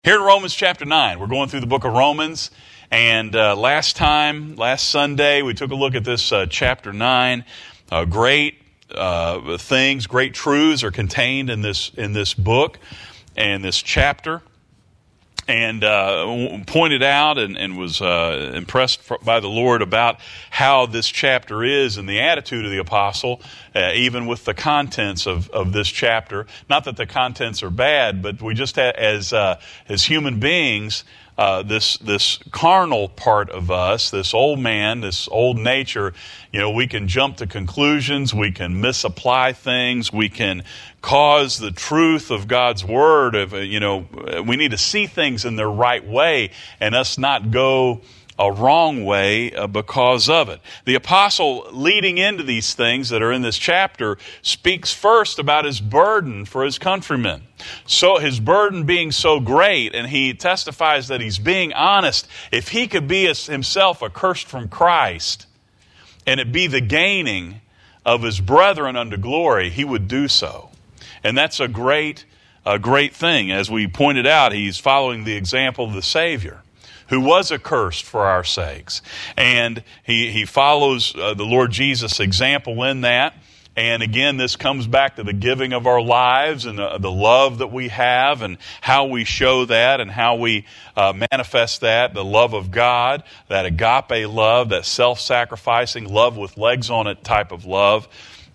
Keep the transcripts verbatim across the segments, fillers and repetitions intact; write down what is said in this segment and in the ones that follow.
Here in Romans chapter nine, we're going through the book of Romans, and uh, last time, last Sunday, we took a look at this uh, chapter nine. Uh, great uh, things, great truths are contained in this in this book and this chapter, and uh, pointed out and, and was uh, impressed by the Lord about how this chapter is and the attitude of the apostle, uh, even with the contents of, of this chapter. Not that the contents are bad, but we just ha- as uh, as human beings, uh, this this carnal part of us, this old man, this old nature, you know, we can jump to conclusions, we can misapply things, we can cause the truth of God's word of, you know, we need to see things in their right way and us not go a wrong way uh, because of it. The apostle, leading into these things that are in this chapter, speaks first about his burden for his countrymen. So his burden being so great, and he testifies that he's being honest. If he could be a, himself accursed from Christ, and it be the gaining of his brethren unto glory, he would do so. And that's a great, a great thing. As we pointed out, he's following the example of the Savior, who was accursed for our sakes. And he, he follows uh, the Lord Jesus' example in that. And again, this comes back to the giving of our lives and the, the love that we have and how we show that and how we uh, manifest that, the love of God, that agape love, that self-sacrificing love with legs on it type of love.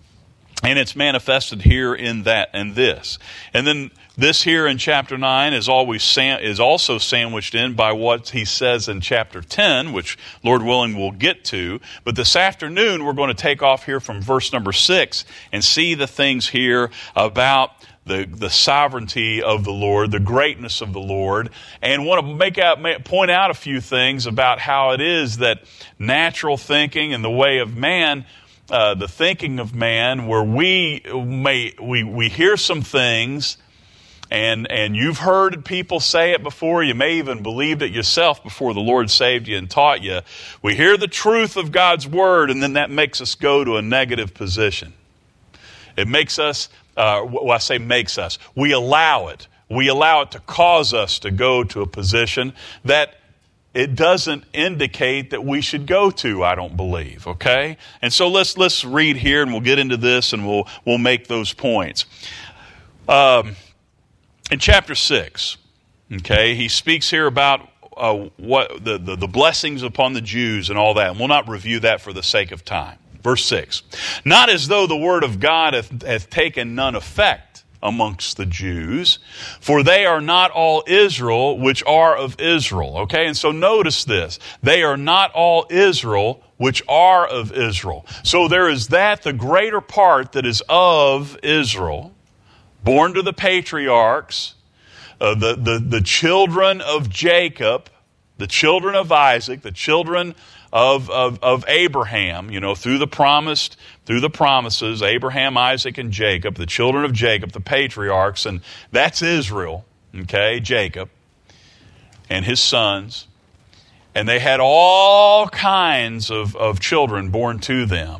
And it's manifested here in that and this. And then this here in chapter nine is always sam- is also sandwiched in by what he says in chapter ten, which Lord willing we'll get to. But this afternoon we're going to take off here from verse number six and see the things here about the, the sovereignty of the Lord, the greatness of the Lord, and want to make out, point out a few things about how it is that natural thinking and the way of man, Uh, the thinking of man, where we may we we hear some things, and and you've heard people say it before. You may even believed it yourself before the Lord saved you and taught you. We hear the truth of God's word, and then that makes us go to a negative position. It makes us. Uh, well, I say makes us. We allow it. We allow it to cause us to go to a position that it doesn't indicate that we should go to, I don't believe, okay? And so let's let's read here, and we'll get into this, and we'll we'll make those points. Um, in chapter six, okay, he speaks here about uh, what the, the, the blessings upon the Jews and all that, and we'll not review that for the sake of time. Verse six, not as though the word of God hath, hath taken none effect amongst the Jews, for they are not all Israel which are of Israel. Okay, and so notice this. They are not all Israel which are of Israel. So there is that, the greater part that is of Israel, born to the patriarchs, uh, the, the, the children of Jacob, the children of Isaac, the children Of, of of Abraham, you know, through the promised, through the promises, Abraham, Isaac, and Jacob, the children of Jacob, the patriarchs, and that's Israel, okay, Jacob, and his sons. And they had all kinds of, of children born to them.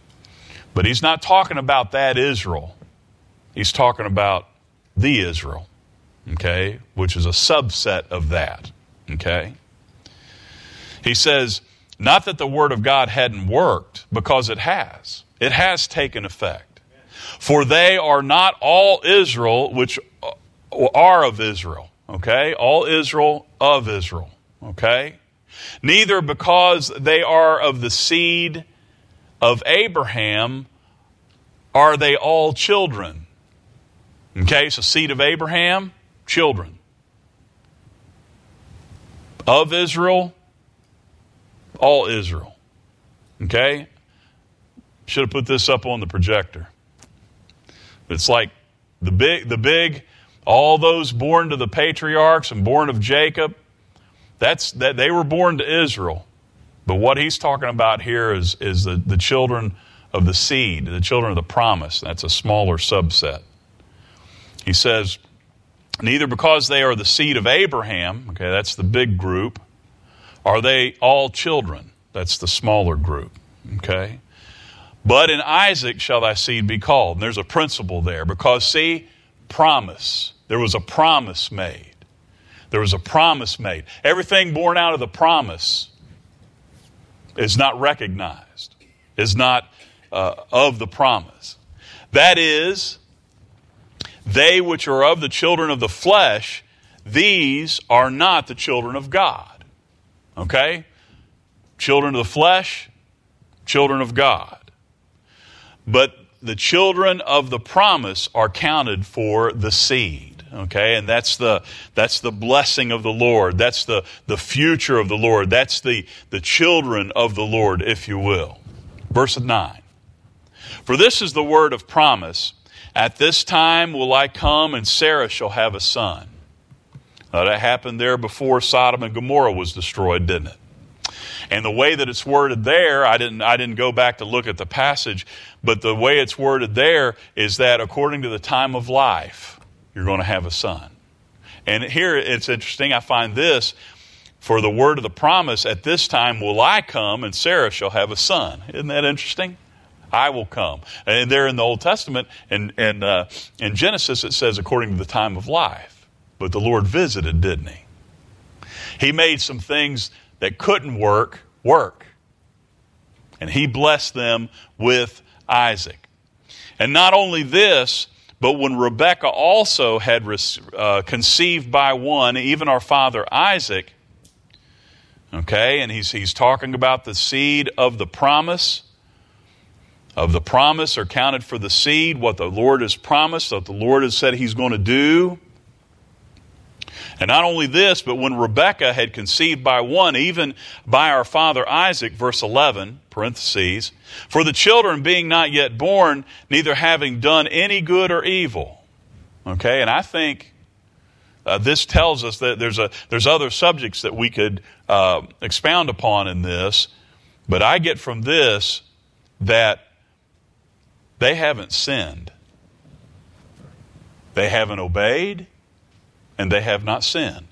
But he's not talking about that Israel. He's talking about the Israel, okay, which is a subset of that, okay. He says, not that the word of God hadn't worked, because it has. It has taken effect. For they are not all Israel which are of Israel. Okay? All Israel of Israel. Okay? Neither because they are of the seed of Abraham are they all children. Okay? So seed of Abraham, children. Of Israel, all Israel. Okay? Should have put this up on the projector. It's like the big, the big, all those born to the patriarchs and born of Jacob, that's that they were born to Israel. But what he's talking about here is, is the, the children of the seed, the children of the promise. That's a smaller subset. He says, neither because they are the seed of Abraham, okay, that's the big group, are they all children? That's the smaller group, okay? But in Isaac shall thy seed be called. And there's a principle there because, see, promise. There was a promise made. There was a promise made. Everything born out of the promise is not recognized, is not uh, of the promise. That is, they which are of the children of the flesh, these are not the children of God. Okay? Children of the flesh, children of God. But the children of the promise are counted for the seed. Okay? And that's the that's the blessing of the Lord. That's the, the future of the Lord. That's the, the children of the Lord, if you will. Verse nine. For this is the word of promise. At this time will I come, and Sarah shall have a son. Now, that happened there before Sodom and Gomorrah was destroyed, didn't it? And the way that it's worded there, I didn't I didn't go back to look at the passage, but the way it's worded there is that according to the time of life, you're going to have a son. And here it's interesting, I find this, for the word of the promise, at this time will I come, and Sarah shall have a son. Isn't that interesting? I will come. And there in the Old Testament, and in, in, uh, in Genesis, it says according to the time of life. But the Lord visited, didn't he? He made some things that couldn't work, work. And he blessed them with Isaac. And not only this, but when Rebekah also had uh, conceived by one, even our father Isaac, okay, and he's, he's talking about the seed of the promise, of the promise are counted for the seed, what the Lord has promised, what the Lord has said he's going to do. And not only this, but when Rebekah had conceived by one, even by our father Isaac, verse eleven, parentheses, for the children being not yet born, neither having done any good or evil. Okay, and I think uh, this tells us that there's a there's other subjects that we could uh, expound upon in this, but I get from this that they haven't sinned. They haven't obeyed. And they have not sinned.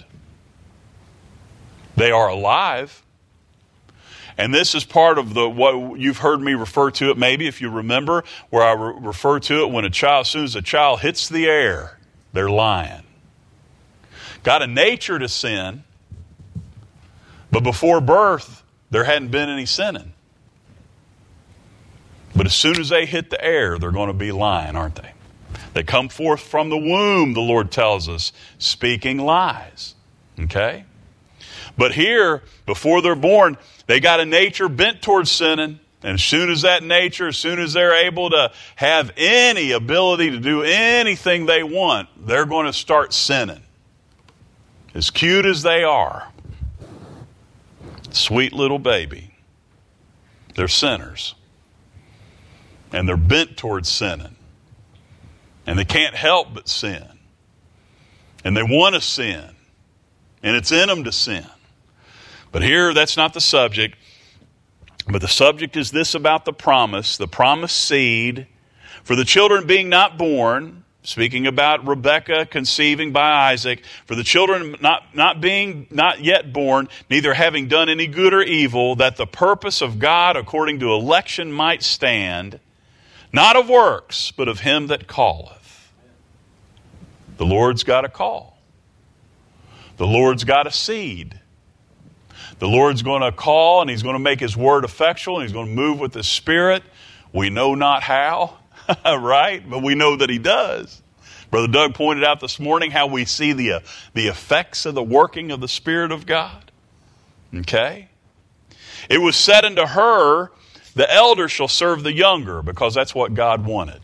They are alive. And this is part of the what you've heard me refer to it, maybe if you remember, where I re- refer to it when a child, as soon as a child hits the air, they're lying. Got a nature to sin, but before birth, there hadn't been any sinning. But as soon as they hit the air, they're going to be lying, aren't they? They come forth from the womb, the Lord tells us, speaking lies. Okay? But here, before they're born, they got a nature bent towards sinning. And as soon as that nature, as soon as they're able to have any ability to do anything they want, they're going to start sinning. As cute as they are. Sweet little baby. They're sinners. And they're bent towards sinning. And they can't help but sin. And they want to sin. And it's in them to sin. But here, that's not the subject. But the subject is this about the promise, the promised seed. For the children being not born, speaking about Rebekah conceiving by Isaac, for the children not, not being not yet born, neither having done any good or evil, that the purpose of God according to election might stand, not of works, but of him that calleth. The Lord's got a call. The Lord's got a seed. The Lord's going to call, and he's going to make his word effectual, and he's going to move with his Spirit. We know not how, right? But we know that he does. Brother Doug pointed out this morning how we see the, uh, the effects of the working of the Spirit of God. Okay? It was said unto her, the elder shall serve the younger, because that's what God wanted.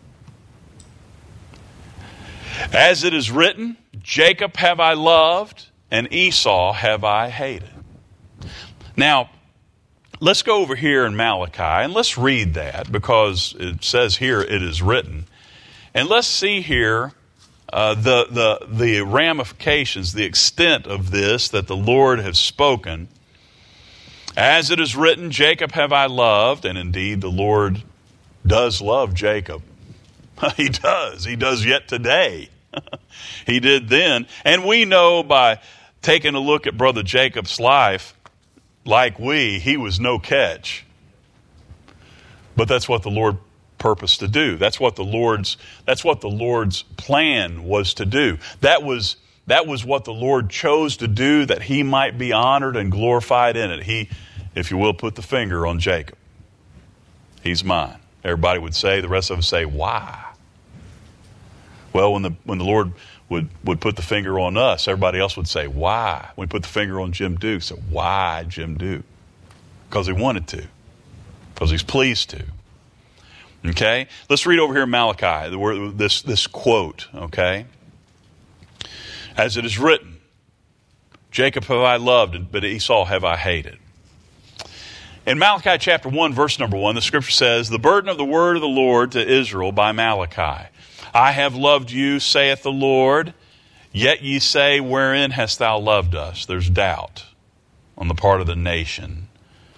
As it is written, Jacob have I loved, and Esau have I hated. Now, let's go over here in Malachi, and let's read that, because it says here it is written. And let's see here uh, the, the, the ramifications, the extent of this that the Lord has spoken. As it is written, Jacob have I loved, and indeed the Lord does love Jacob. He does. He does yet today. He did then. And we know by taking a look at Brother Jacob's life, like we, he was no catch. But that's what the Lord purposed to do. That's what the Lord's, that's what the Lord's plan was to do. That was, that was what the Lord chose to do, that he might be honored and glorified in it. He, if you will, put the finger on Jacob. He's mine. Everybody would say, the rest of us say, why? Well, when the when the Lord would, would put the finger on us, everybody else would say, why? When he put the finger on Jim Duke, so why Jim Duke? Because he wanted to. Because he's pleased to. Okay? Let's read over here in Malachi, the word, this, this quote, okay? As it is written, Jacob have I loved, but Esau have I hated. In Malachi chapter one, verse number one, the scripture says, the burden of the word of the Lord to Israel by Malachi. I have loved you, saith the Lord, yet ye say, wherein hast thou loved us? There's doubt on the part of the nation.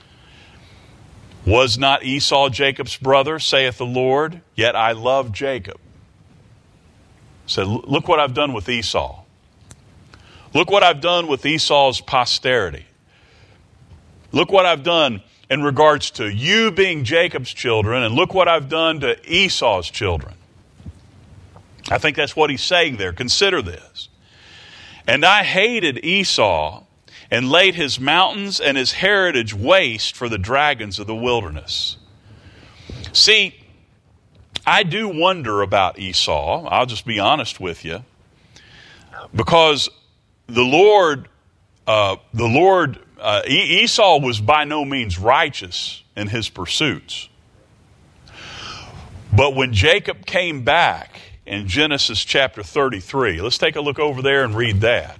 Was not Esau Jacob's brother, saith the Lord, yet I love Jacob. So look what I've done with Esau. Look what I've done with Esau's posterity. Look what I've done in regards to you being Jacob's children, and look what I've done to Esau's children. I think that's what he's saying there. Consider this. And I hated Esau and laid his mountains and his heritage waste for the dragons of the wilderness. See, I do wonder about Esau. I'll just be honest with you. Because the Lord, uh, the Lord, uh, Esau was by no means righteous in his pursuits. But when Jacob came back in Genesis chapter thirty-three, let's take a look over there and read that.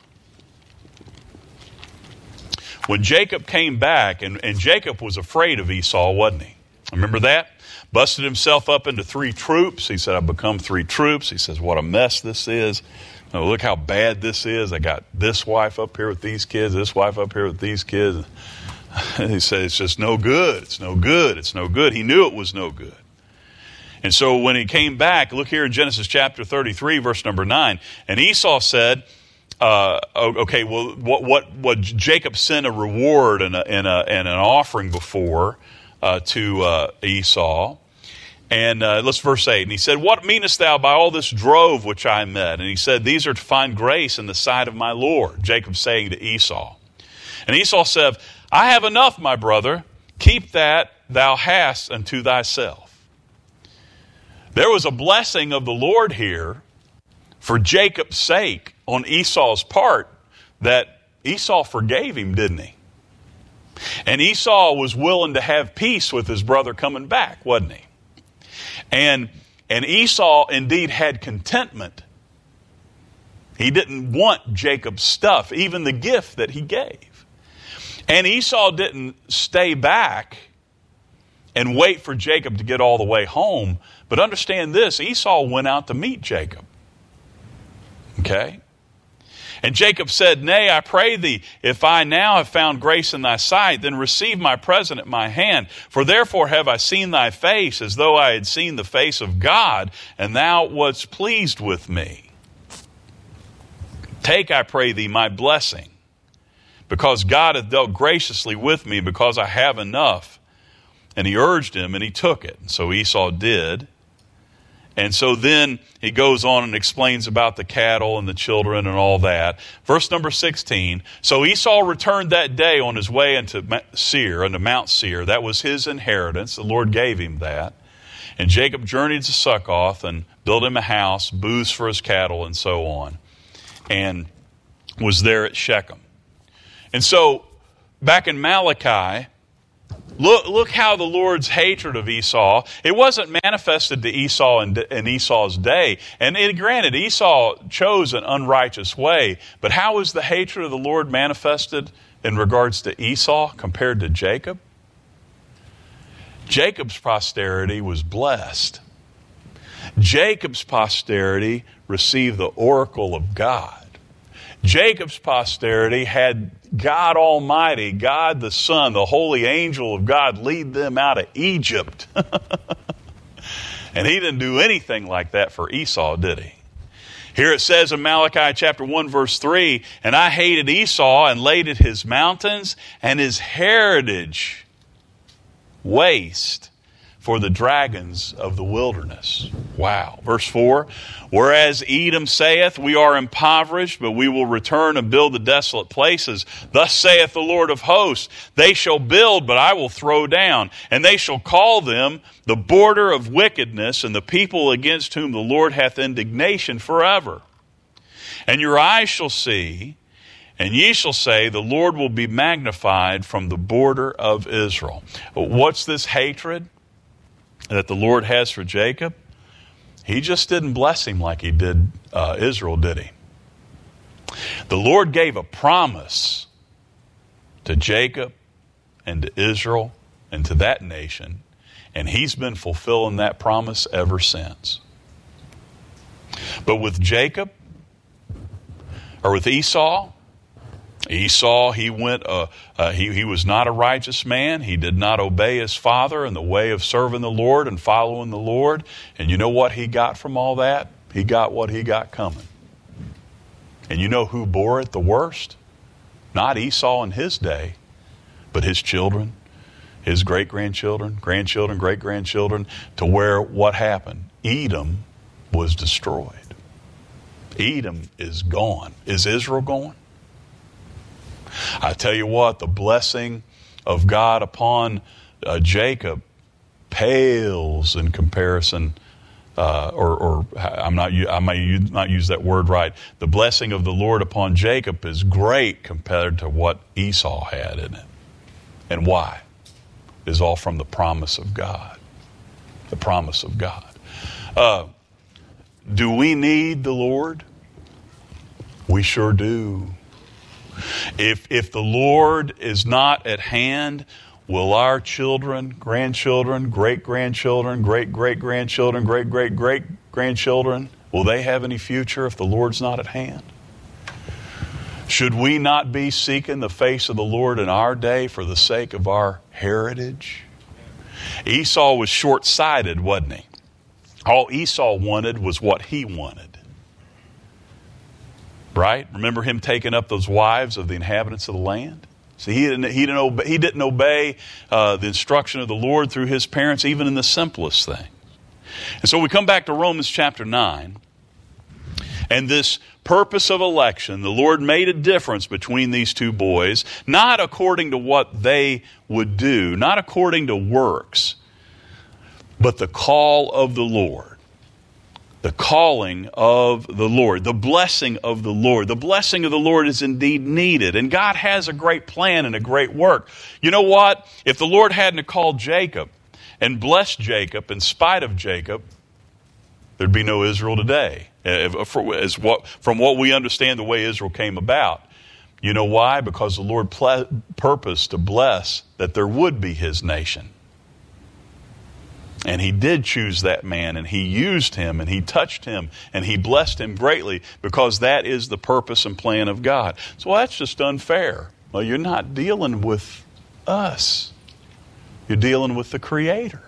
When Jacob came back, and, and Jacob was afraid of Esau, wasn't he? Remember that? Busted himself up into three troops. He said, I've become three troops. He says, what a mess this is. Oh, look how bad this is. I got this wife up here with these kids, this wife up here with these kids. And he said, it's just no good. It's no good. It's no good. He knew it was no good. And so when he came back, look here in Genesis chapter thirty-three, verse number nine. And Esau said, uh, okay, well, what, what, what Jacob sent a reward and, a, and, a, and an offering before uh, to uh, Esau. And uh, let's verse eight. And he said, what meanest thou by all this drove which I met? And he said, these are to find grace in the sight of my Lord. Jacob saying to Esau. And Esau said, I have enough, my brother. Keep that thou hast unto thyself. There was a blessing of the Lord here for Jacob's sake on Esau's part, that Esau forgave him, didn't he? And Esau was willing to have peace with his brother coming back, wasn't he? And, and Esau indeed had contentment. He didn't want Jacob's stuff, even the gift that he gave. And Esau didn't stay back and wait for Jacob to get all the way home. But understand this, Esau went out to meet Jacob. Okay? And Jacob said, nay, I pray thee, if I now have found grace in thy sight, then receive my present at my hand. For therefore have I seen thy face, as though I had seen the face of God, and thou wast pleased with me. Take, I pray thee, my blessing, because God hath dealt graciously with me, because I have enough. And he urged him, and he took it. And so Esau did. And so then he goes on and explains about the cattle and the children and all that. Verse number sixteen. So Esau returned that day on his way into Seir, into Mount Seir. That was his inheritance. The Lord gave him that. And Jacob journeyed to Succoth and built him a house, booths for his cattle, and so on. And was there at Shechem. And so back in Malachi, Look, look how the Lord's hatred of Esau, it wasn't manifested to Esau in, in Esau's day. And it, granted, Esau chose an unrighteous way. But how was the hatred of the Lord manifested in regards to Esau compared to Jacob? Jacob's posterity was blessed. Jacob's posterity received the oracle of God. Jacob's posterity had God Almighty, God the Son, the holy angel of God, lead them out of Egypt. And he didn't do anything like that for Esau, did he? Here it says in Malachi chapter one, verse three, and I hated Esau and laid at his mountains and his heritage waste for the dragons of the wilderness. Wow. Verse four, whereas Edom saith, we are impoverished, but we will return and build the desolate places. Thus saith the Lord of hosts, they shall build, but I will throw down, and they shall call them the border of wickedness, and the people against whom the Lord hath indignation forever. And your eyes shall see, and ye shall say, the Lord will be magnified from the border of Israel. What's this hatred that the Lord has for Jacob? He just didn't bless him like he did uh, Israel, did he? The Lord gave a promise to Jacob and to Israel and to that nation, and he's been fulfilling that promise ever since. But with Jacob, or with Esau, Esau, he went. Uh, uh, he he was not a righteous man. He did not obey his father in the way of serving the Lord and following the Lord. And you know what he got from all that? He got what he got coming. And you know who bore it the worst? Not Esau in his day, but his children, his great-grandchildren, grandchildren, great-grandchildren, to where what happened? Edom was destroyed. Edom is gone. Is Israel gone? I tell you what, the blessing of God upon uh, Jacob pales in comparison, uh, or, or I'm not, I may not use that word right. The blessing of the Lord upon Jacob is great compared to what Esau had in it. And why? It is all from the promise of God. The promise of God. Uh, do we need the Lord? We sure do. If if the Lord is not at hand, will our children, grandchildren, great-grandchildren, great-great-grandchildren, great-great-great-grandchildren, will they have any future if the Lord's not at hand? Should we not be seeking the face of the Lord in our day for the sake of our heritage? Esau was short-sighted, wasn't he? All Esau wanted was what he wanted. Right? Remember him taking up those wives of the inhabitants of the land? See, he didn't, he didn't obey, he didn't obey uh, the instruction of the Lord through his parents, even in the simplest thing. And so we come back to Romans chapter nine. And this purpose of election, the Lord made a difference between these two boys, not according to what they would do, not according to works, but the call of the Lord. The calling of the Lord, the blessing of the Lord. The blessing of the Lord is indeed needed, and God has a great plan and a great work. You know what? If the Lord hadn't called Jacob and blessed Jacob in spite of Jacob, there'd be no Israel today. As what, from what we understand the way Israel came about. You know why? Because the Lord ple- purposed to bless that there would be his nation. And he did choose that man, and he used him, and he touched him, and he blessed him greatly, because that is the purpose and plan of God. So well, that's just unfair. Well, you're not dealing with us. You're dealing with the Creator.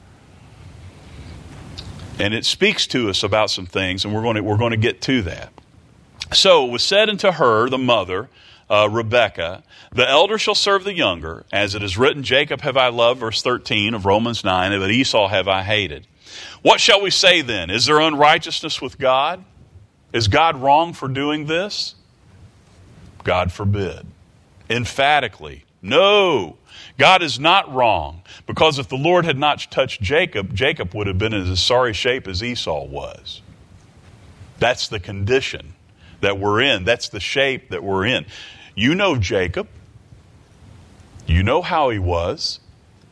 And it speaks to us about some things, and we're going to, we're going to get to that. So it was said unto her, the mother, Uh, Rebekah, the elder shall serve the younger, as it is written, Jacob have I loved, verse thirteen of Romans nine, but Esau have I hated. What shall we say then? Is there unrighteousness with God? Is God wrong for doing this? God forbid. Emphatically, no. God is not wrong, because if the Lord had not touched Jacob, Jacob would have been in as sorry shape as Esau was. That's the condition that we're in. That's the shape that we're in. You know Jacob. You know how he was.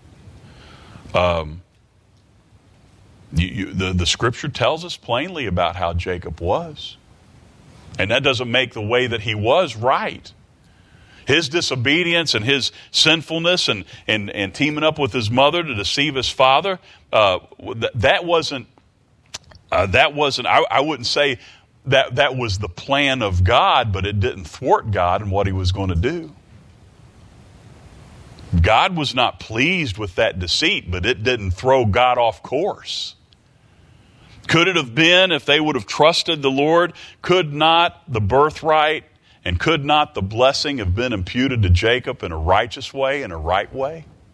Um, you, you, the, the scripture tells us plainly about how Jacob was. And that doesn't make the way that he was right. His disobedience and his sinfulness and, and, and teaming up with his mother to deceive his father, uh, th- that wasn't, uh, that wasn't, I, I wouldn't say That that was the plan of God, but it didn't thwart God in what he was going to do. God was not pleased with that deceit, but it didn't throw God off course. Could it have been, if they would have trusted the Lord, could not the birthright and could not the blessing have been imputed to Jacob in a righteous way, in a right way?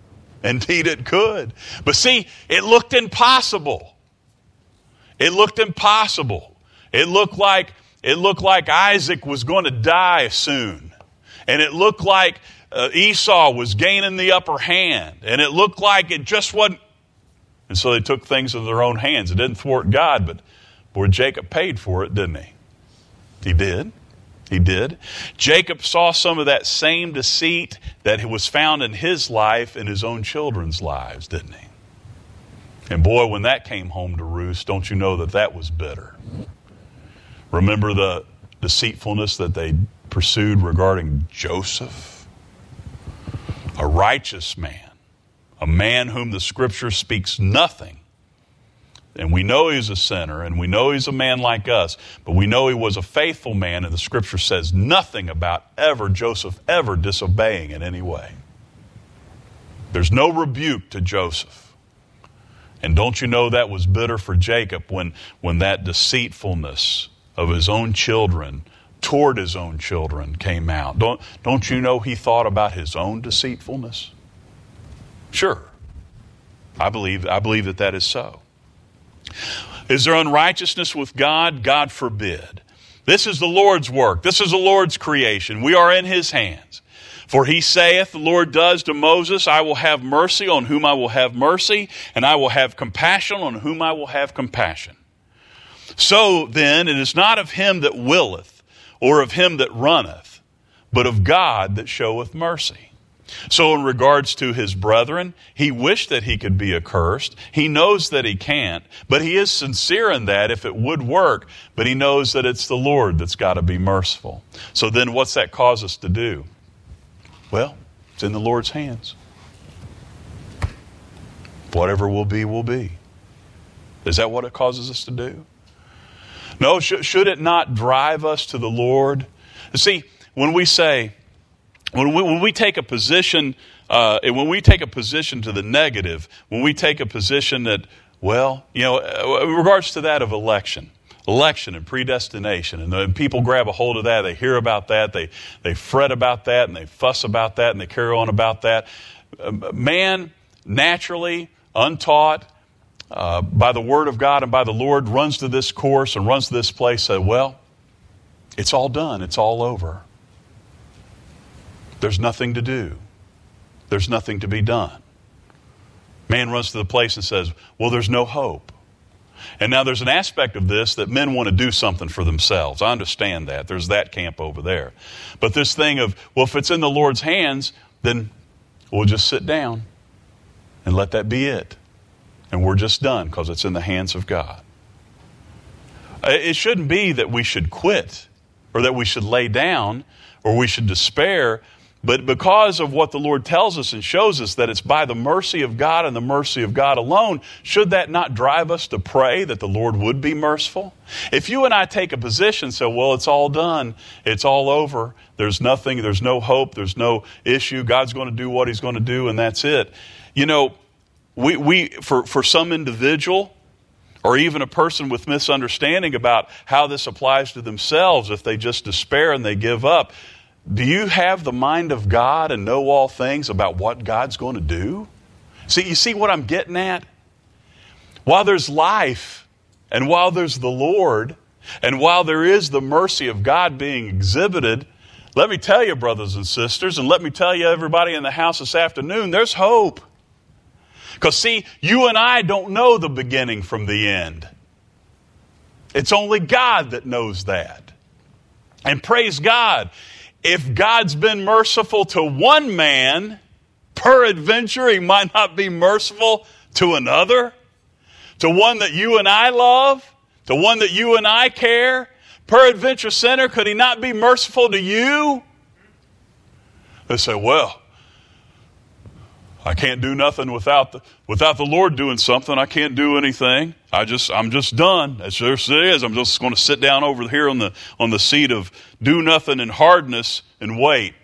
Indeed it could. But see, it looked impossible. It looked impossible. It looked like, it looked like Isaac was going to die soon. And it looked like uh, Esau was gaining the upper hand. And it looked like it just wasn't. And so they took things into their own hands. It didn't thwart God, but boy, Jacob paid for it, didn't he? He did. He did. Jacob saw some of that same deceit that was found in his life in his own children's lives, didn't he? And boy, when that came home to roost, don't you know that that was bitter? Remember the deceitfulness that they pursued regarding Joseph? A righteous man, a man whom the Scripture speaks nothing. And we know he's a sinner, and we know he's a man like us, but we know he was a faithful man, and the Scripture says nothing about ever Joseph ever disobeying in any way. There's no rebuke to Joseph. And don't you know that was bitter for Jacob when, when that deceitfulness of his own children toward his own children came out? Don't, don't you know he thought about his own deceitfulness? Sure. I believe, I believe that that is so. Is there unrighteousness with God? God forbid. This is the Lord's work. This is the Lord's creation. We are in his hands. For he saith, the Lord does to Moses, I will have mercy on whom I will have mercy, and I will have compassion on whom I will have compassion. So then, it is not of him that willeth, or of him that runneth, but of God that showeth mercy. So in regards to his brethren, he wished that he could be accursed. He knows that he can't, but he is sincere in that if it would work, but he knows that it's the Lord that's got to be merciful. So then what's that cause us to do? Well, it's in the Lord's hands. Whatever will be, will be. Is that what it causes us to do? No, sh- should it not drive us to the Lord? See, when we say, When we, when we take a position, uh, when we take a position to the negative, when we take a position that, well, you know, in regards to that of election, election and predestination, and then people grab a hold of that, they hear about that, they they fret about that, and they fuss about that, and they carry on about that. Uh, man, naturally, untaught, uh, by the Word of God and by the Lord, runs to this course and runs to this place, say, well, it's all done, it's all over. There's nothing to do. There's nothing to be done. Man runs to the place and says, well, there's no hope. And now there's an aspect of this that men want to do something for themselves. I understand that. There's that camp over there. But this thing of, well, if it's in the Lord's hands, then we'll just sit down and let that be it. And we're just done because it's in the hands of God. It shouldn't be that we should quit or that we should lay down or we should despair. But because of what the Lord tells us and shows us that it's by the mercy of God and the mercy of God alone, should that not drive us to pray that the Lord would be merciful? If you and I take a position, so, well, it's all done, it's all over, there's nothing, there's no hope, there's no issue, God's going to do what he's going to do, and that's it. You know, we, we for, for some individual, or even a person with misunderstanding about how this applies to themselves, if they just despair and they give up, do you have the mind of God and know all things about what God's going to do? See, you see what I'm getting at? While there's life, and while there's the Lord, and while there is the mercy of God being exhibited, let me tell you, brothers and sisters, and let me tell you, everybody in the house this afternoon, there's hope. Because see, you and I don't know the beginning from the end. It's only God that knows that. And praise God, if God's been merciful to one man, peradventure he might not be merciful to another, to one that you and I love, to one that you and I care. Peradventure, sinner, could he not be merciful to you? They say, well, I can't do nothing without the, without the Lord doing something. I can't do anything. I just, I'm just done. As there it is. I'm just going to sit down over here on the, on the seat of do nothing and hardness and wait.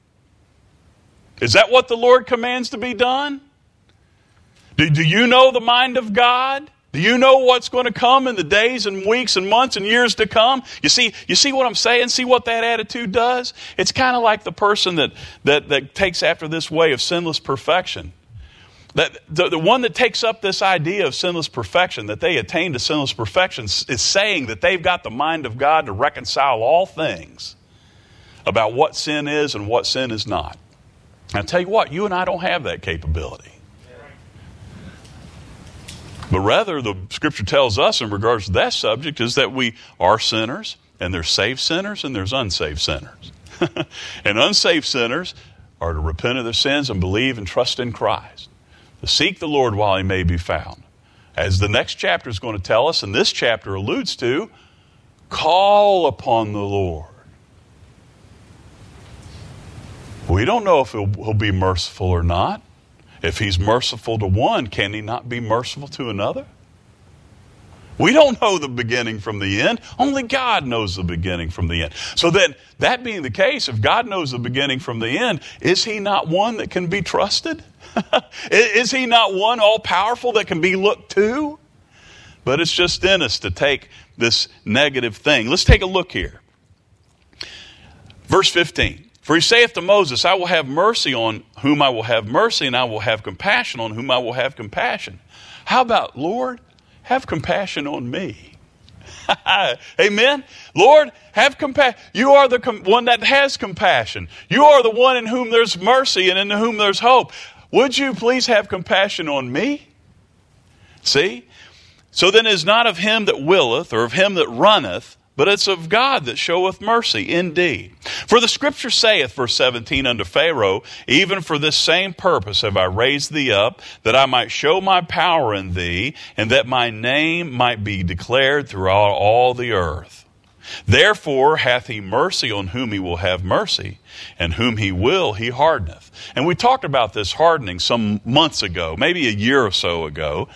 Is that what the Lord commands to be done? Do, do you know the mind of God? Do you know what's going to come in the days and weeks and months and years to come? You see, you see what I'm saying? See what that attitude does? It's kind of like the person that, that, that takes after this way of sinless perfection. That the, the one that takes up this idea of sinless perfection, that they attain to sinless perfection, is saying that they've got the mind of God to reconcile all things about what sin is and what sin is not. And I'll tell you what, you and I don't have that capability. But rather, the Scripture tells us in regards to that subject is that we are sinners, and there's saved sinners and there's unsaved sinners. And unsaved sinners are to repent of their sins and believe and trust in Christ. To seek the Lord while he may be found. As the next chapter is going to tell us, and this chapter alludes to, call upon the Lord. We don't know if he'll, he'll be merciful or not. If he's merciful to one, can he not be merciful to another? We don't know the beginning from the end. Only God knows the beginning from the end. So then, that being the case, if God knows the beginning from the end, is he not one that can be trusted? Is he not one all-powerful that can be looked to? But it's just in us to take this negative thing. Let's take a look here. Verse fifteen. For he saith to Moses, I will have mercy on whom I will have mercy, and I will have compassion on whom I will have compassion. How about, Lord, have compassion on me? Amen? Lord, have compassion. You are the com- one that has compassion. You are the one in whom there's mercy and in whom there's hope. Would you please have compassion on me? See? So then it is not of him that willeth or of him that runneth, but it's of God that showeth mercy indeed. For the Scripture saith, verse seventeen, unto Pharaoh, even for this same purpose have I raised thee up, that I might show my power in thee, and that my name might be declared throughout all the earth. Therefore hath he mercy on whom he will have mercy, and whom he will he hardeneth. And we talked about this hardening some months ago, maybe a year or so ago.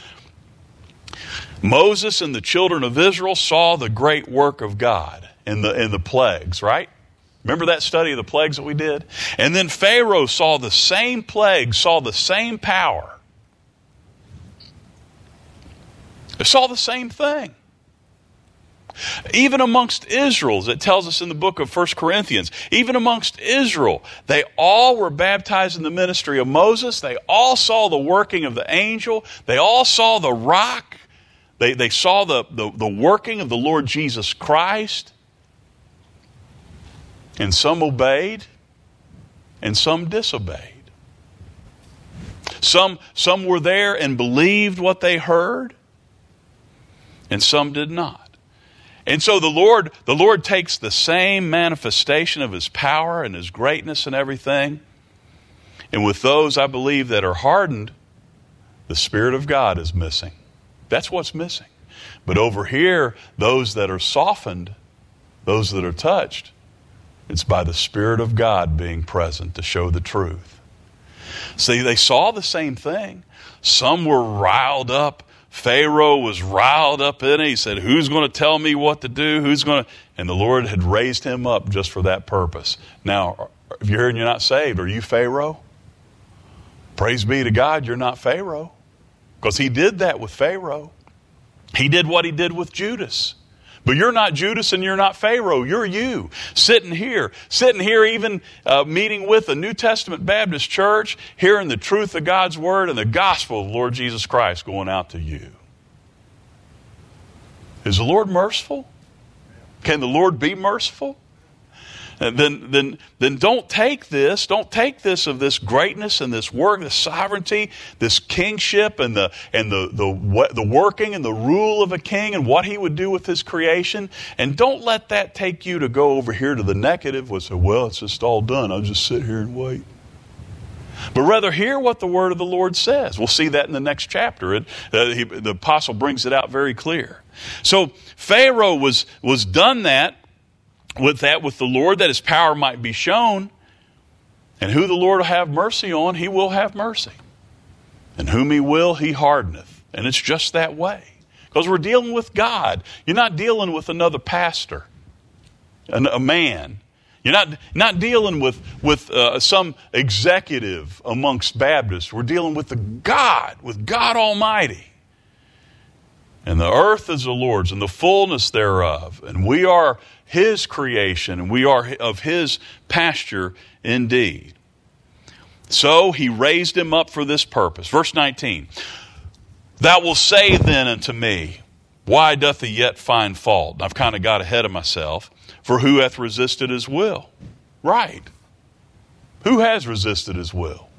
Moses and the children of Israel saw the great work of God in the, in the plagues, right? Remember that study of the plagues that we did? And then Pharaoh saw the same plagues, saw the same power. They saw the same thing. Even amongst Israel, as it tells us in the book of First Corinthians, even amongst Israel, they all were baptized in the ministry of Moses. They all saw the working of the angel. They all saw the rock. They, they saw the, the, the working of the Lord Jesus Christ. And some obeyed, and some disobeyed. Some, some were there and believed what they heard, and some did not. And so the Lord, the Lord takes the same manifestation of his power and his greatness and everything, and with those, I believe, that are hardened, the Spirit of God is missing. That's what's missing. But over here, those that are softened, those that are touched, it's by the Spirit of God being present to show the truth. See, they saw the same thing. Some were riled up. Pharaoh was riled up in it. He said, who's going to tell me what to do? Who's going to? And the Lord had raised him up just for that purpose. Now, if you're here and you're not saved, are you Pharaoh? Praise be to God, you're not Pharaoh. Because he did that with Pharaoh. He did what he did with Judas. But you're not Judas and you're not Pharaoh. You're you. Sitting here. Sitting here even uh, meeting with a New Testament Baptist church, hearing the truth of God's Word and the gospel of the Lord Jesus Christ going out to you. Is the Lord merciful? Can the Lord be merciful? Then, then, then don't take this, don't take this of this greatness and this work, this sovereignty, this kingship and the and the the the working and the rule of a king and what he would do with his creation, and don't let that take you to go over here to the negative and say, well, it's just all done. I'll just sit here and wait. But rather hear what the word of the Lord says. We'll see that in the next chapter. It, uh, he, the apostle brings it out very clear. So Pharaoh was was done that. With that, with the Lord, that his power might be shown. And who the Lord will have mercy on, he will have mercy. And whom he will, he hardeneth. And it's just that way. Because we're dealing with God. You're not dealing with another pastor, a man. You're not, not dealing with, with uh, some executive amongst Baptists. We're dealing with the God, with God Almighty. And the earth is the Lord's and the fullness thereof. And we are his creation, and we are of his pasture indeed. So he raised him up for this purpose. Verse nineteen. Thou wilt say then unto me, why doth he yet find fault? I've kind of got ahead of myself. For who hath resisted his will? Right. Who has resisted his will?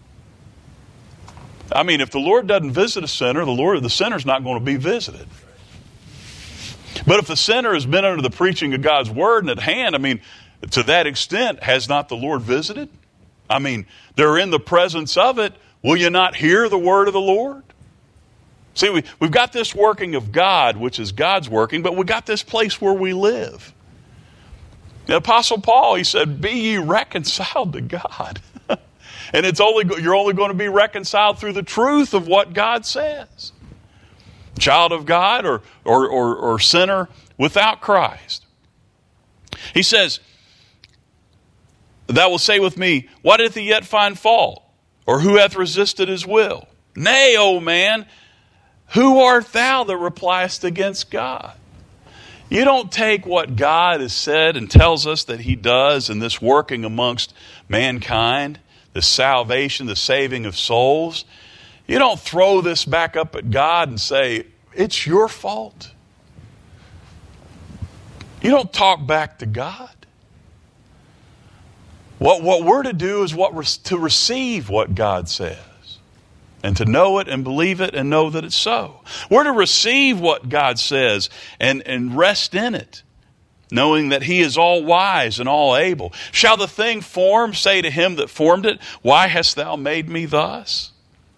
I mean, if the Lord doesn't visit a sinner, the Lord, the sinner's not going to be visited. But if the sinner has been under the preaching of God's word and at hand, I mean, to that extent, has not the Lord visited? I mean, they're in the presence of it. Will you not hear the word of the Lord? See, we, we've got this working of God, which is God's working, but we've got this place where we live. The Apostle Paul, he said, be ye reconciled to God. And it's only you're only going to be reconciled through the truth of what God says. Child of God or, or, or, or sinner without Christ. He says, thou wilt say with me, why doth he yet find fault? Or who hath resisted his will? Nay, O man, who art thou that repliest against God? You don't take what God has said and tells us that he does in this working amongst mankind, the salvation, the saving of souls. You don't throw this back up at God and say, it's your fault. You don't talk back to God. What, what we're to do is what to receive what God says. And to know it and believe it and know that it's so. We're to receive what God says and, and rest in it, knowing that he is all wise and all able. Shall the thing formed say to him that formed it, why hast thou made me thus?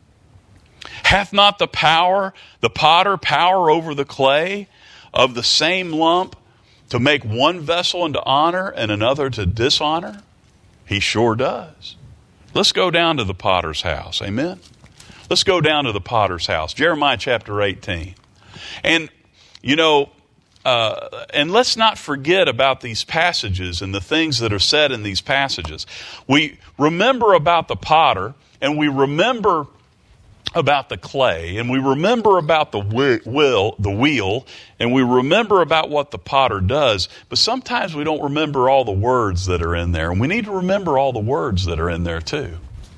Hath not the power, the potter, power over the clay of the same lump to make one vessel into honor and another to dishonor? He sure does. Let's go down to the potter's house. Amen. Let's go down to the potter's house. Jeremiah chapter eighteen. And, you know, uh, and let's not forget about these passages and the things that are said in these passages. We remember about the potter, and we remember about the clay, and we remember about the wheel, the wheel, and we remember about what the potter does, but sometimes we don't remember all the words that are in there, and we need to remember all the words that are in there too.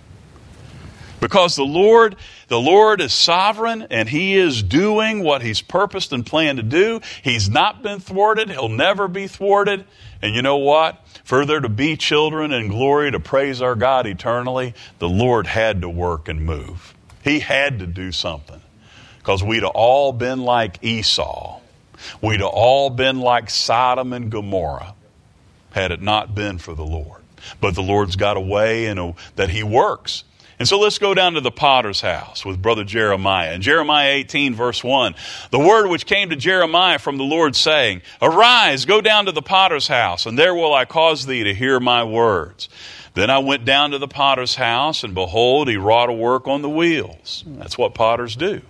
Because the Lord, the Lord is sovereign, and he is doing what he's purposed and planned to do. He's not been thwarted. He'll never be thwarted. And you know what? Further to be children in glory, to praise our God eternally, the Lord had to work and move. He had to do something. Because we'd have all been like Esau. We'd have all been like Sodom and Gomorrah had it not been for the Lord. But the Lord's got a way and a, that he works. And so let's go down to the potter's house with Brother Jeremiah. In Jeremiah eighteen, verse one, the word which came to Jeremiah from the Lord saying, arise, go down to the potter's house, and there will I cause thee to hear my words. Then I went down to the potter's house, and behold, he wrought a work on the wheels. That's what potters do.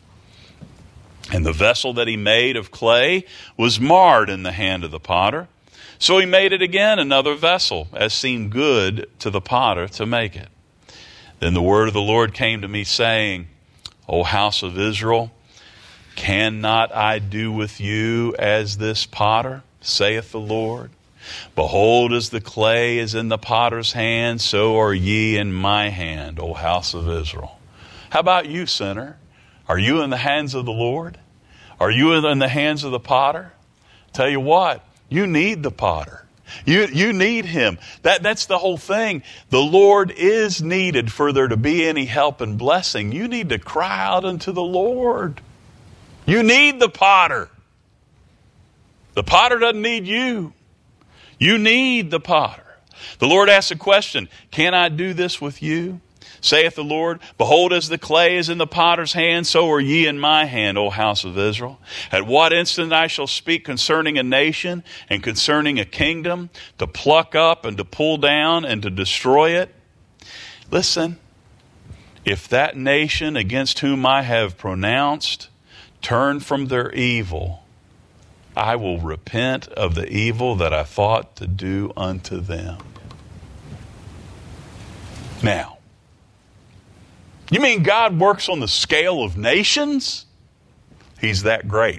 And the vessel that he made of clay was marred in the hand of the potter. So he made it again another vessel, as seemed good to the potter to make it. Then the word of the Lord came to me, saying, O house of Israel, cannot I do with you as this potter, saith the Lord? Behold, as the clay is in the potter's hand, so are ye in my hand, O house of Israel. How about you, sinner? Are you in the hands of the Lord? Are you in the hands of the potter? Tell you what, you need the potter. You, you need him. That, that's the whole thing. The Lord is needed for there to be any help and blessing. You need to cry out unto the Lord. You need the potter. The potter doesn't need you. You need the potter. The Lord asks a question, can I do this with you? Saith the Lord, behold, as the clay is in the potter's hand, so are ye in my hand, O house of Israel. At what instant I shall speak concerning a nation and concerning a kingdom, to pluck up and to pull down and to destroy it. Listen, if that nation against whom I have pronounced turn from their evil, I will repent of the evil that I thought to do unto them. Now, you mean God works on the scale of nations? He's that great.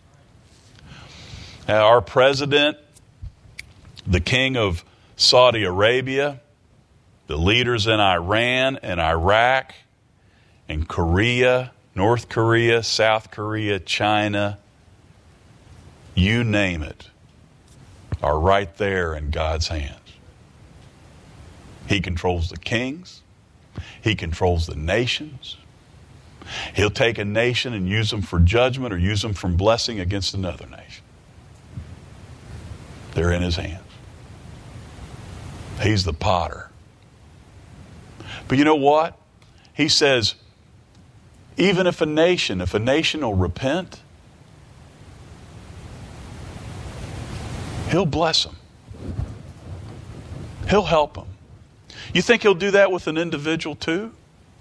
Now, our president, the king of Saudi Arabia, the leaders in Iran and Iraq and Korea, North Korea, South Korea, China, you name it, are right there in God's hands. He controls the kings. He controls the nations. He'll take a nation and use them for judgment or use them for blessing against another nation. They're in his hands. He's the potter. But you know what? He says, even if a nation, if a nation will repent, he'll bless them. He'll help them. You think he'll do that with an individual too?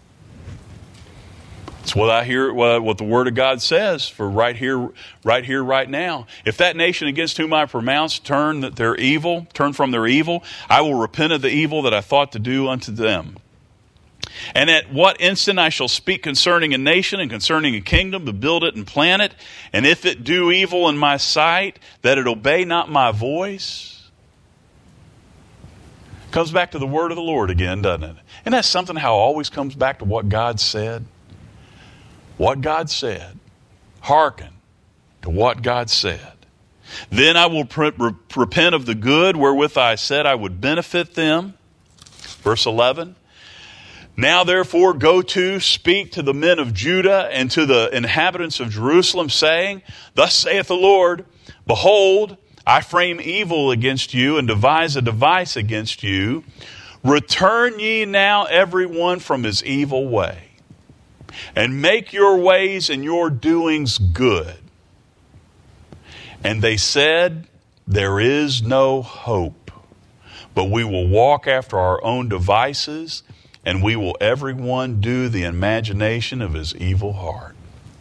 It's what I hear, what the Word of God says for right here, right here, right now. If that nation against whom I pronounce turn that they're evil, turn from their evil, I will repent of the evil that I thought to do unto them. And at what instant I shall speak concerning a nation and concerning a kingdom to build it and plant it, and if it do evil in my sight, that it obey not my voice. Comes back to the word of the Lord again, doesn't it? And that's something how it always comes back to what God said. What God said. Hearken to what God said. Then I will pre- re- repent of the good wherewith I said I would benefit them. Verse eleven. Now therefore go to, speak to the men of Judah and to the inhabitants of Jerusalem, saying, Thus saith the Lord, Behold, I frame evil against you and devise a device against you. Return ye now every one from his evil way, and make your ways and your doings good. And they said, There is no hope, but we will walk after our own devices, and we will every one do the imagination of his evil heart.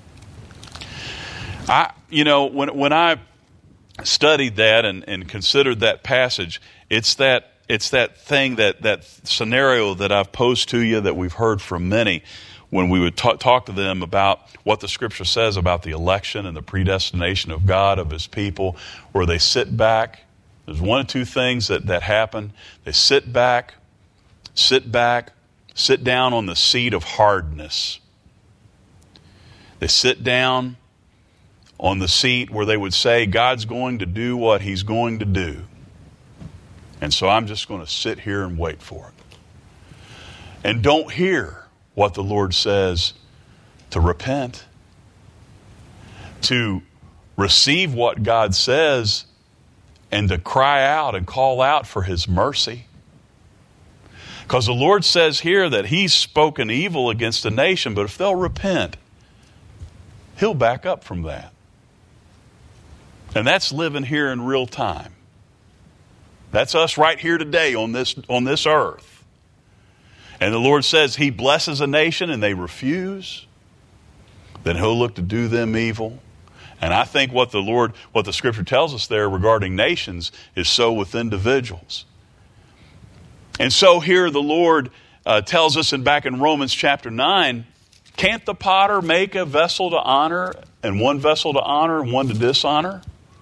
I, you know, when when I studied that and, and considered that passage, it's that it's that thing, that that scenario that I've posed to you that we've heard from many when we would talk, talk to them about what the Scripture says about the election and the predestination of God, of his people, where they sit back. There's one of two things that, that happen. They sit back, sit back, sit down on the seat of hardness. They sit down on the seat where they would say, God's going to do what he's going to do. And so I'm just going to sit here and wait for it. And don't hear what the Lord says to repent, to receive what God says, and to cry out and call out for his mercy. Because the Lord says here that he's spoken evil against a nation, but if they'll repent, he'll back up from that. And that's living here in real time. That's us right here today on this, on this earth. And the Lord says he blesses a nation and they refuse, then he'll look to do them evil. And I think what the Lord, what the Scripture tells us there regarding nations is so with individuals. And so here the Lord uh, tells us in back in Romans chapter nine, can't the potter make a vessel to honor and one vessel to honor and one to dishonor?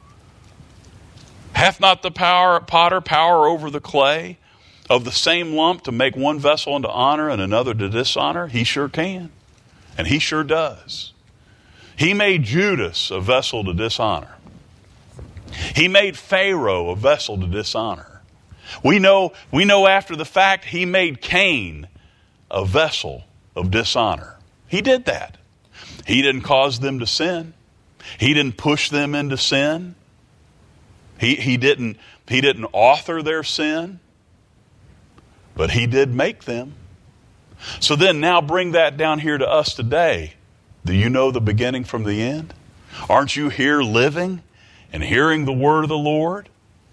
Hath not the power, potter power over the clay of the same lump to make one vessel unto honor and another to dishonor? He sure can. And he sure does. He made Judas a vessel to dishonor. He made Pharaoh a vessel to dishonor. We know, we know after the fact he made Cain a vessel of dishonor. He did that. He didn't cause them to sin. He didn't push them into sin. He, he didn't, he didn't author their sin, but he did make them. So then now bring that down here to us today. Do you know the beginning from the end? Aren't you here living and hearing the word of the Lord?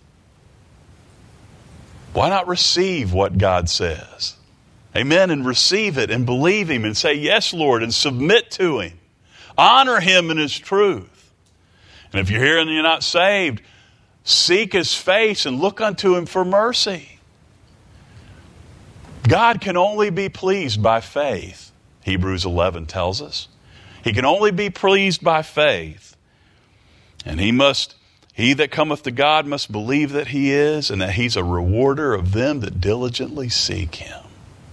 Why not receive what God says? Amen. And receive it and believe him and say, yes, Lord, and submit to him. Honor him in his truth. And if you're here and you're not saved, seek his face and look unto him for mercy. God can only be pleased by faith, Hebrews eleven tells us. He can only be pleased by faith. And he must, He that cometh to God must believe that he is, and that he's a rewarder of them that diligently seek him.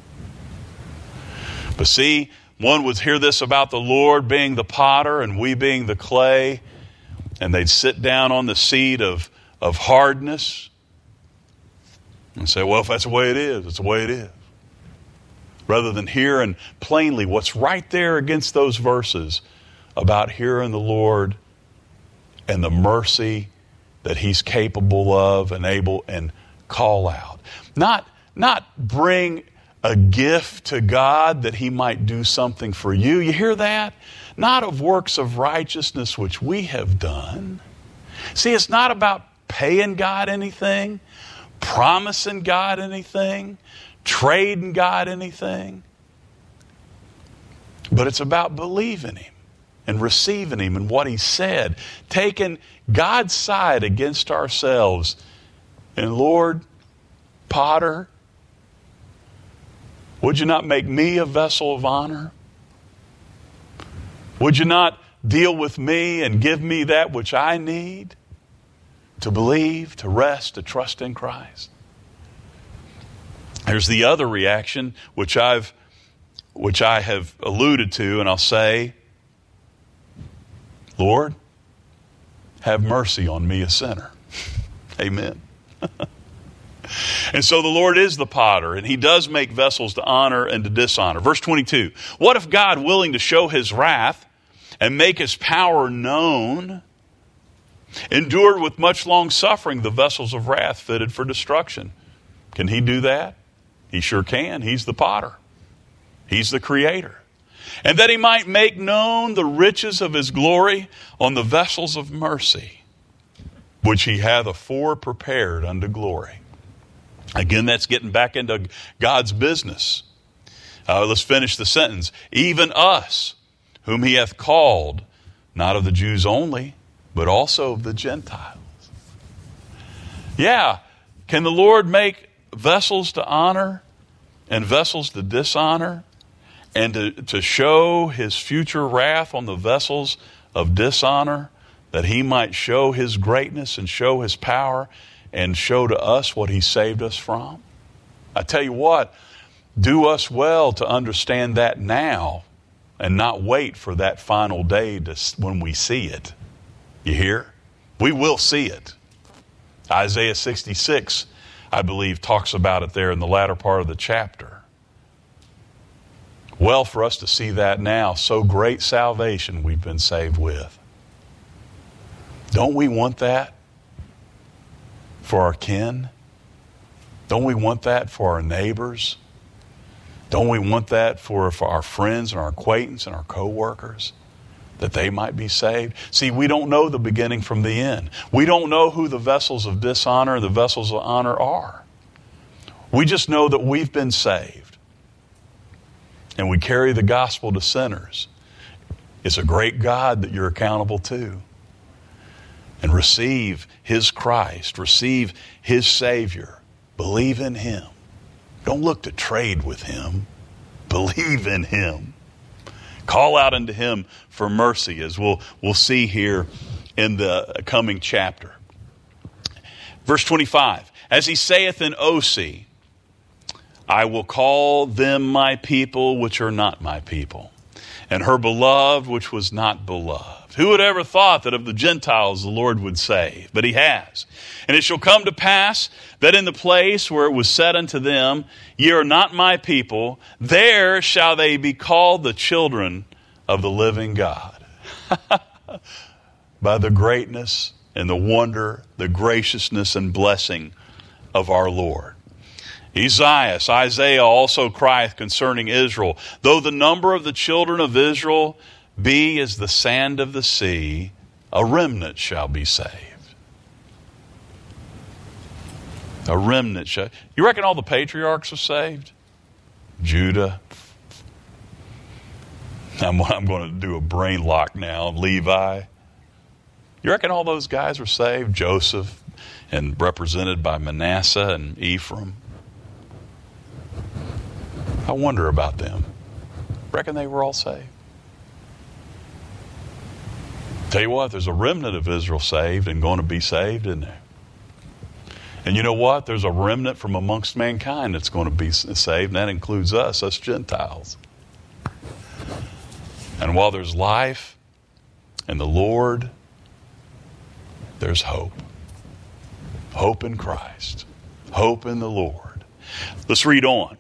But see, one would hear this about the Lord being the potter and we being the clay, and they'd sit down on the seat of, of hardness and say, well, if that's the way it is, it's the way it is. Rather than hearing plainly what's right there against those verses about hearing the Lord and the mercy that he's capable of and able, and call out. Not, not bring a gift to God that he might do something for you. You hear that? Not of works of righteousness which we have done. See, it's not about paying God anything, promising God anything, trading God anything. But it's about believing him and receiving him and what he said, taking God's side against ourselves. And Lord, potter, would you not make me a vessel of honor? Would you not deal with me and give me that which I need to believe, to rest, to trust in Christ? There's the other reaction, which I've which I have alluded to, and I'll say, Lord, have mercy on me, a sinner. Amen. And so the Lord is the potter, and he does make vessels to honor and to dishonor. Verse twenty-two, what if God, willing to show his wrath and make his power known, endured with much long suffering the vessels of wrath fitted for destruction? Can he do that? He sure can. He's the potter. He's the creator. And that he might make known the riches of his glory on the vessels of mercy, which he hath afore prepared unto glory. Again, that's getting back into God's business. Uh, let's finish the sentence. Even us, whom he hath called, not of the Jews only, but also of the Gentiles. Yeah, can the Lord make vessels to honor and vessels to dishonor, and to, to show his future wrath on the vessels of dishonor, that he might show his greatness and show his power and show to us what he saved us from? I tell you what, do us well to understand that now and not wait for that final day to, when we see it. You hear? We will see it. Isaiah sixty-six, I believe, talks about it there in the latter part of the chapter. Well, for us to see that now, so great salvation we've been saved with. Don't we want that for our kin? Don't we want that for our neighbors? Don't we want that for, for our friends and our acquaintances and our co-workers, that they might be saved? See, we don't know the beginning from the end. We don't know who the vessels of dishonor and the vessels of honor are. We just know that we've been saved. And we carry the gospel to sinners. It's a great God that you're accountable to. And receive his Christ. Receive his Savior. Believe in him. Don't look to trade with him. Believe in him. Call out unto him for mercy, as we'll, we'll see here in the coming chapter. Verse twenty-five. As he saith in Osee, I will call them my people which are not my people, and her beloved which was not beloved. Who would ever thought that of the Gentiles the Lord would save? But he has. And it shall come to pass that in the place where it was said unto them, Ye are not my people, there shall they be called the children of the living God. By the greatness and the wonder, the graciousness and blessing of our Lord. Esaias, Isaiah also crieth concerning Israel, though the number of the children of Israel be as the sand of the sea, a remnant shall be saved. A remnant shall... You reckon all the patriarchs are saved? Judah. I'm, I'm going to do a brain lock now. Levi. You reckon all those guys were saved? Joseph, and represented by Manasseh and Ephraim. I wonder about them. Reckon they were all saved? Tell you what, there's a remnant of Israel saved and going to be saved, isn't there? And you know what? There's a remnant from amongst mankind that's going to be saved, and that includes us, us Gentiles. And while there's life in the Lord, there's hope. Hope in Christ. Hope in the Lord. Let's read on.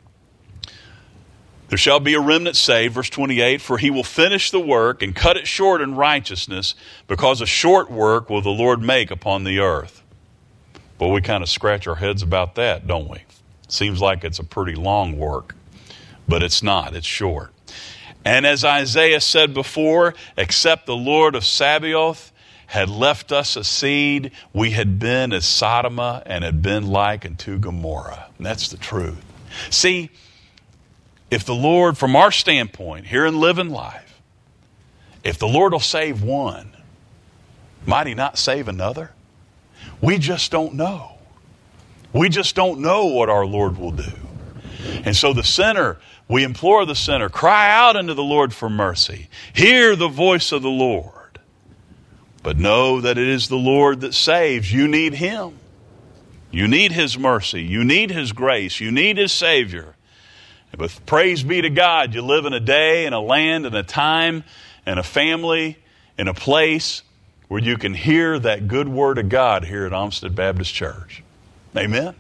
There shall be a remnant saved, verse twenty-eight, for he will finish the work and cut it short in righteousness, because a short work will the Lord make upon the earth. Well, we kind of scratch our heads about that, don't we? Seems like it's a pretty long work, but it's not. It's short. And as Isaiah said before, except the Lord of Sabaoth had left us a seed, we had been as Sodom and had been like unto Gomorrah. And that's the truth. See, if the Lord, from our standpoint, here in living life, if the Lord will save one, might he not save another? We just don't know. We just don't know what our Lord will do. And so the sinner, we implore the sinner, cry out unto the Lord for mercy. Hear the voice of the Lord. But know that it is the Lord that saves. You need Him. You need His mercy. You need His grace. You need His Savior. But praise be to God, you live in a day and a land and a time and a family and a place where you can hear that good word of God here at Olmsted Baptist Church. Amen?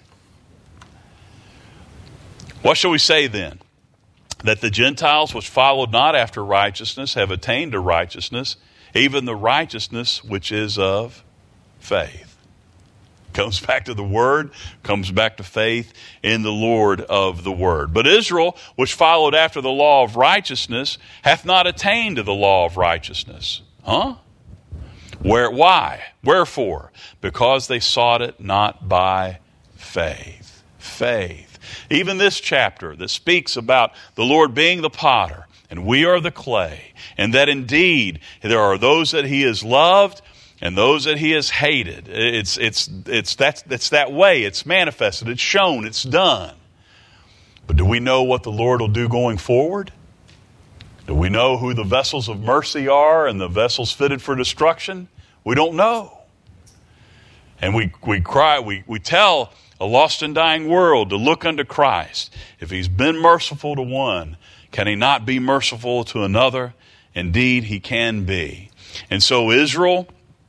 What shall we say then? That the Gentiles which followed not after righteousness have attained to righteousness, even the righteousness which is of faith. Comes back to the Word, comes back to faith in the Lord of the Word. But Israel, which followed after the law of righteousness, hath not attained to the law of righteousness. Huh? Where? Why? Wherefore? Because they sought it not by faith. Faith. Even this chapter that speaks about the Lord being the potter and we are the clay, and that indeed there are those that He has loved and those that He has hated. It's it's it's that's it's that way. It's manifested. It's shown. It's done. But do we know what the Lord will do going forward? Do we know who the vessels of mercy are and the vessels fitted for destruction? We don't know. And we we cry, we, we tell a lost and dying world to look unto Christ. If He's been merciful to one, can He not be merciful to another? Indeed, He can be. And so Israel,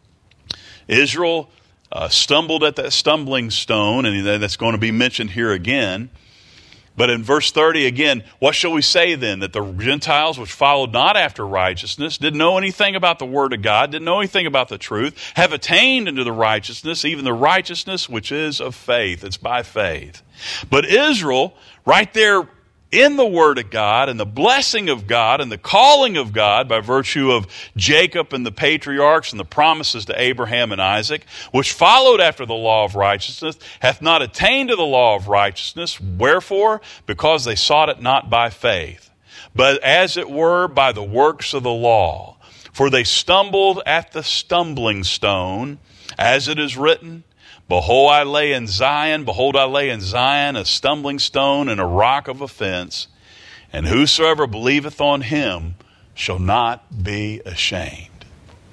Israel uh, stumbled at that stumbling stone, and that's going to be mentioned here again. But in verse thirty again, what shall we say then? That the Gentiles which followed not after righteousness, didn't know anything about the Word of God, didn't know anything about the truth, have attained unto the righteousness, even the righteousness which is of faith. It's by faith. But Israel, right there in the Word of God and the blessing of God and the calling of God by virtue of Jacob and the patriarchs and the promises to Abraham and Isaac, which followed after the law of righteousness, hath not attained to the law of righteousness. Wherefore? Because they sought it not by faith, but as it were by the works of the law. For they stumbled at the stumbling stone, as it is written, Behold, I lay in Zion, behold, I lay in Zion a stumbling stone and a rock of offense, and whosoever believeth on Him shall not be ashamed.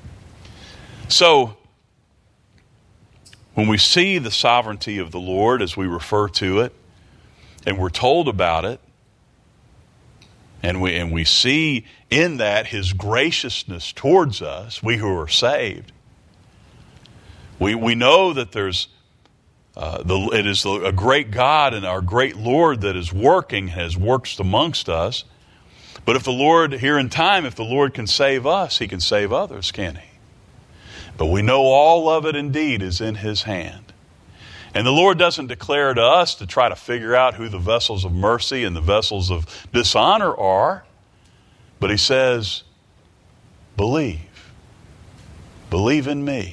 So, when we see the sovereignty of the Lord, as we refer to it, and we're told about it, and we and we see in that His graciousness towards us, we who are saved, We we know that there's uh, the it is a great God and our great Lord that is working, has worked amongst us. But if the Lord, here in time, if the Lord can save us, He can save others, can He? But we know all of it indeed is in His hand. And the Lord doesn't declare to us to try to figure out who the vessels of mercy and the vessels of dishonor are. But He says, believe. Believe in me.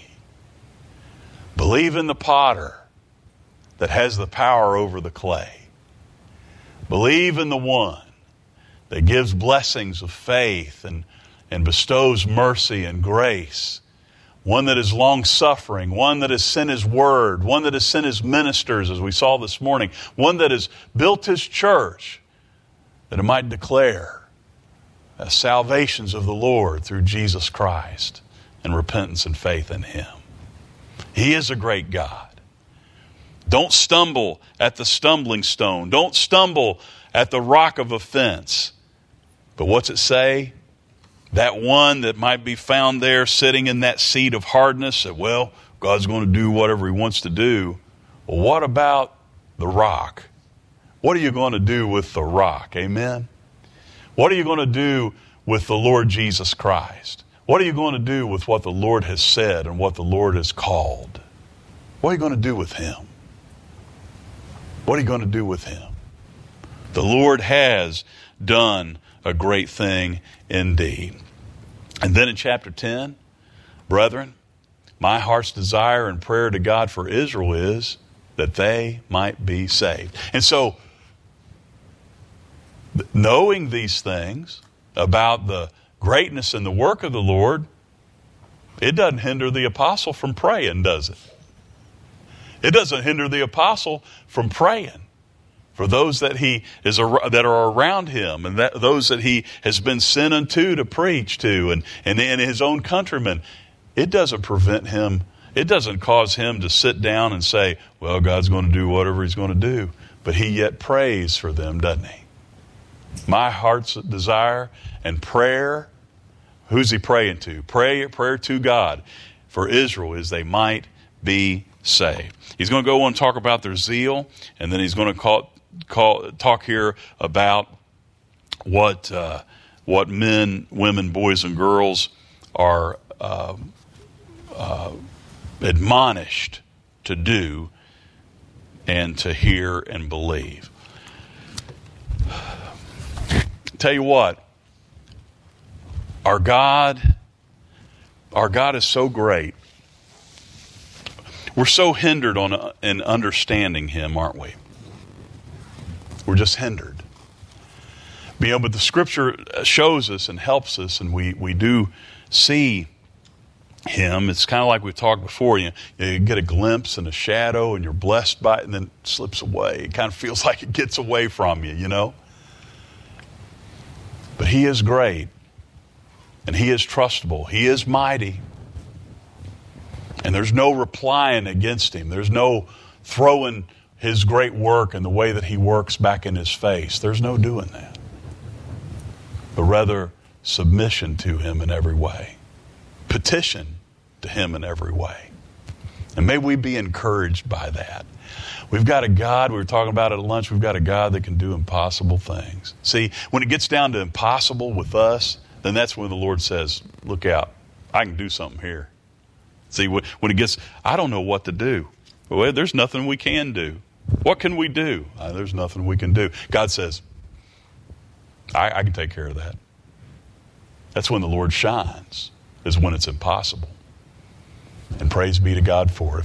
Believe in the potter that has the power over the clay. Believe in the one that gives blessings of faith and, and bestows mercy and grace. One that is long-suffering, one that has sent His word, one that has sent His ministers, as we saw this morning, one that has built His church that it might declare the salvations of the Lord through Jesus Christ. and repentance and faith in Him. He is a great God. Don't stumble at the stumbling stone. Don't stumble at the rock of offense. But what's it say? That one that might be found there sitting in that seat of hardness, that, well, God's going to do whatever He wants to do. Well, what about the rock? What are you going to do with the rock? Amen? What are you going to do with the Lord Jesus Christ? What are you going to do with what the Lord has said and what the Lord has called? What are you going to do with Him? What are you going to do with Him? The Lord has done a great thing indeed. And then in chapter ten, brethren, my heart's desire and prayer to God for Israel is that they might be saved. And so, knowing these things about the greatness and the work of the Lord, it doesn't hinder the apostle from praying, does it? It doesn't hinder the apostle from praying for those that he is that are around him and that those that he has been sent unto to preach to and, and, and his own countrymen. It doesn't prevent him. It doesn't cause him to sit down and say, well, God's going to do whatever He's going to do. But he yet prays for them, doesn't he? My heart's desire and prayer, who's he praying to? Pray, prayer to God for Israel is they might be saved. He's going to go on and talk about their zeal, and then he's going to call, call, talk here about what uh, what men, women, boys, and girls are uh, uh, admonished to do and to hear and believe. Tell you what, our God, our God is so great. We're so hindered on in understanding Him, aren't we? We're just hindered. You know, but the Scripture shows us and helps us, and we, we do see Him. It's kind of like we've talked before. You, you get a glimpse and a shadow, and you're blessed by it, and then it slips away. It kind of feels like it gets away from you, you know? But He is great, and He is trustable. He is mighty. And there's no replying against Him. There's no throwing His great work and the way that He works back in His face. There's no doing that. But rather, submission to Him in every way. Petition to Him in every way. And may we be encouraged by that. We've got a God, we were talking about it at lunch, we've got a God that can do impossible things. See, when it gets down to impossible with us, then that's when the Lord says, look out, I can do something here. See, when it gets, I don't know what to do. Well, there's nothing we can do. What can we do? Uh, there's nothing we can do. God says, I, I can take care of that. That's when the Lord shines, is when it's impossible. And praise be to God for it.